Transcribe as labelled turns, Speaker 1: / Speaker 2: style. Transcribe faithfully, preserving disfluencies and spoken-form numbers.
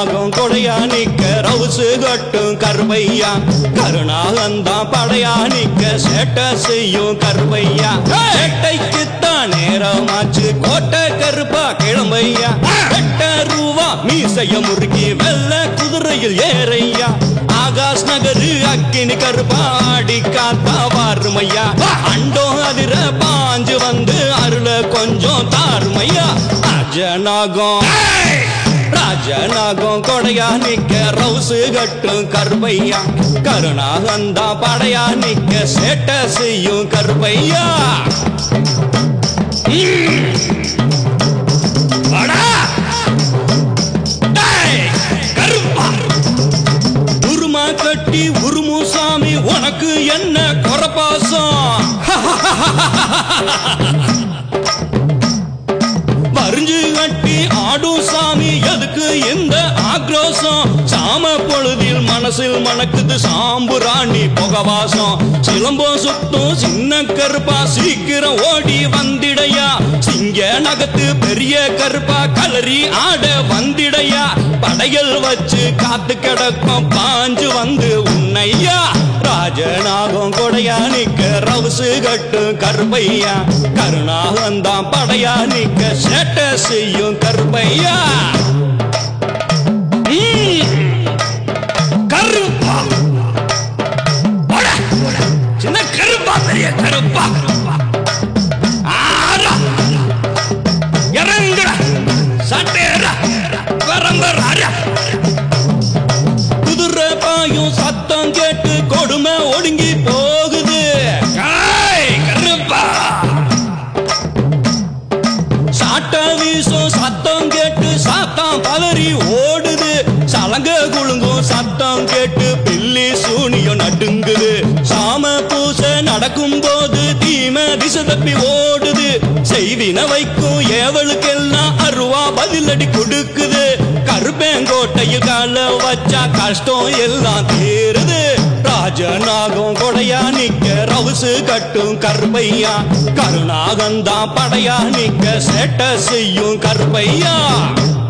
Speaker 1: ராஜநாகம் கொடையா நிக்க ரவுசு கட்டும் கருப்பையா கருணாகந்தான் படையா நிக்க சேட்டை செய்யும் கருப்பையா சேட்டைக்குத்தான் நேரமாச்சு கோட்டை கருப்பா கிளம்பையா எட்ட ரூபா மீசைய முறுக்கி வெள்ள குதிரையில் ஏறையா ஆகாஷ் நகரு அக்கினி கருப்பாடி காத்தா வாருமையா அண்டோ அதிர பாஞ்சு வந்து அருள கொஞ்சம் தாருமையா ராஜநாகம் ராஜநாகம் கொடையா நிக்க ரவுசு கட்டும் கருப்பையா கருணாகந்தா படையா நிக்க சேட்டை செய்யும் கருப்பையா உருமா கட்டி உருமு சாமி உனக்கு என்ன குறப்பாசம் வரிஞ்சு கட்டி ஆடும் சாமி எதுக்கு இந்த ஆக்ரோஷம் சாம பொழுதில் மனசில் மணக்குது சாம்புராணி புகவாசம் சிலம்பம் சுத்தும் சின்ன கருப்பா சீக்கிரம் ஓடி வந்திடையா சிங்க நகத்து பெரிய கருப்பா கலரி ஆட வந்திடையா படையல் வச்சு காத்து கிடக்கும் பாஞ்சு வந்து உன்னையா ராஜநாகம் கொடையா நிக்க ரவுசு கட்டும் கருப்பையா கருணாகந்தான் படையா நிக்க சேட்டை செய்யும் கருப்பையா கருப்பா சின்ன கருப்பா பெரிய கருப்பா இறங்குற சட்டேற வரம்பராஜா குதிரை பாயும் சத்தம் கேட்டு கொடுமை ஒடுங்கி போகுது கருப்பா சாட்ட வீசும் சத்தம் கேட்டு சாத்தான் பலரி ஓடுது சலங்க குழுங்கும் சத்தம் கேட்டு பில்லி சூனியம் நடுங்குது சாம பூசை நடக்கும் போது தீமை திசை தப்பி ஓடுது செய்வின வைக்கும் ஏவலுக்கெல்லாம் அருவா பதிலடி கொடுக்குது கருப்பேங்கோட்டையில் கால வச்சா கஷ்டம் எல்லாம் தீருது ராஜநாகம் கொடையா நிக்க ரவுசு கட்டும் கருப்பையா கருணாகந்தான் படையா நிக்க சேட்டை செய்யும் கருப்பையா